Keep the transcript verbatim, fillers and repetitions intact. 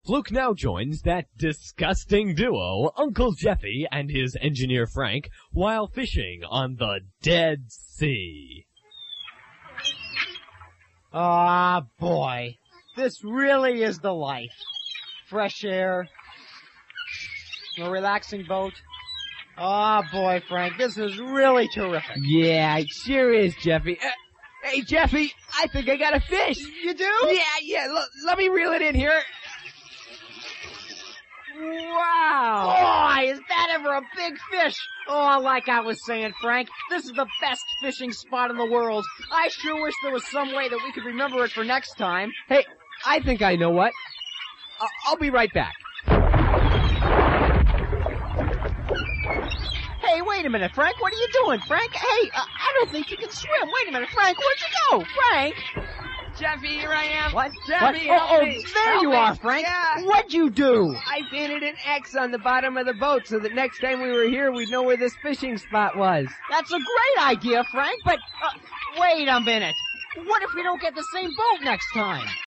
Fluke now joins that disgusting duo, Uncle Jeffy and his engineer Frank, while fishing on the Dead Sea. Ah, boy. This really is the life. Fresh air, a relaxing boat. Ah, boy, Frank, this is really terrific. Yeah, it sure is, Jeffy. Uh, hey, Jeffy, I think I got a fish. You do? Yeah, yeah, l- let me reel it in here. Wow! Boy, is that ever a big fish! Oh, like I was saying, Frank, this is the best fishing spot in the world. I sure wish there was some way that we could remember it for next time. Hey, I think I know what. I- I'll be right back. Hey, wait a minute, Frank. What are you doing, Frank? Hey, uh, I don't think you can swim. Wait a minute, Frank. Where'd you go? Frank! Jeffy, here I am. What? Jeffy, what? help Oh, oh, me. there Help you me. are, Frank. Yeah. What'd you do? I painted an X on the bottom of the boat so that next time we were here, we'd know where this fishing spot was. That's a great idea, Frank, but, uh, wait a minute. What if we don't get the same boat next time?